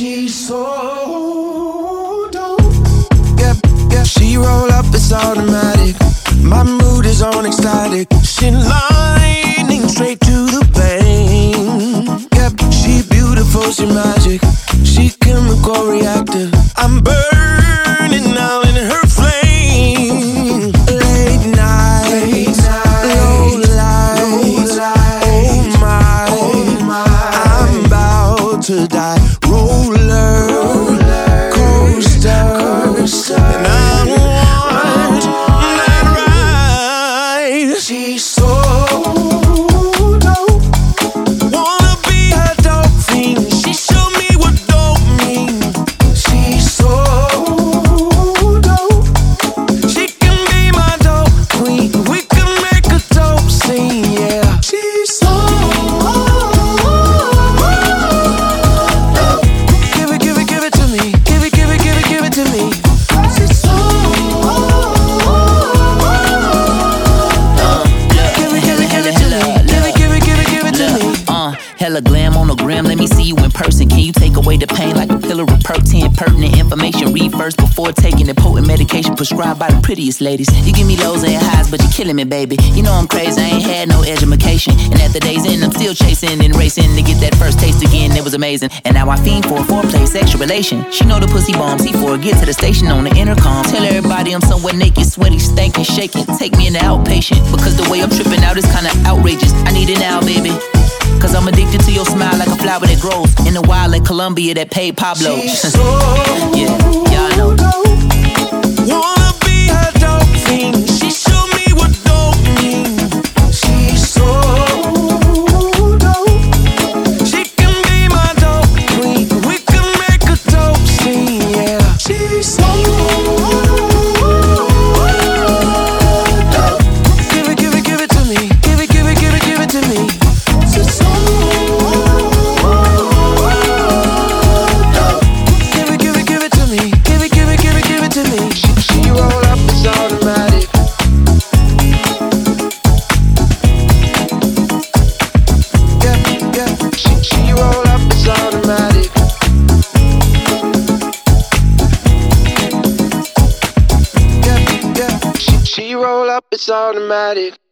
She's so dope. Yeah, yeah. She roll up, it's automatic. My mood is on ecstatic. She lightning straight to the vein. Yep, she beautiful, she magic. She chemical reactive. I'm burning now in her flame. Late night, low lights. Oh my, I'm about to die. Roller coaster, and I want that ride. She's so dope. Wanna be her dope fiend. She showed me what dope means. She's so dope. She can be my dope queen. We can make a dope scene, yeah. She's so give it to me. Give it to me. She's so give it to me. Hella glam on the gram, let me see you in person. Can you take away the pain like a pillar of perk 10? Pertinent information, read first before taking the potent medication prescribed by the prettiest ladies. You give me lows and highs, but you're killing me, baby. You know I'm crazy, I ain't had no education. And at the day's end, I'm still chasing and racing to get that first taste again, it was amazing. And now I fiend for a foreplay, sexual relation. She know the pussy bombs, C4, get to the station on the intercom. Tell everybody I'm somewhere naked, sweaty, stankin', shaking. Take me in the outpatient, because the way I'm tripping out is kinda outrageous. I need it now, baby. Cause I'm addicted to your smile like a flower that grows in the wild like Colombia that paid Pablo. She's so yeah, y'all know. Dope. Wanna be her dope fiend. She showed me what dope means. She's so dope. She can be my dope queen. We can make a dope scene, yeah. She's so dope. Give it to me. Give it to me. She's so give it to me. Give it to me. She roll up, it's automatic. Yeah. She roll up, it's automatic. Yeah. She roll up, it's automatic.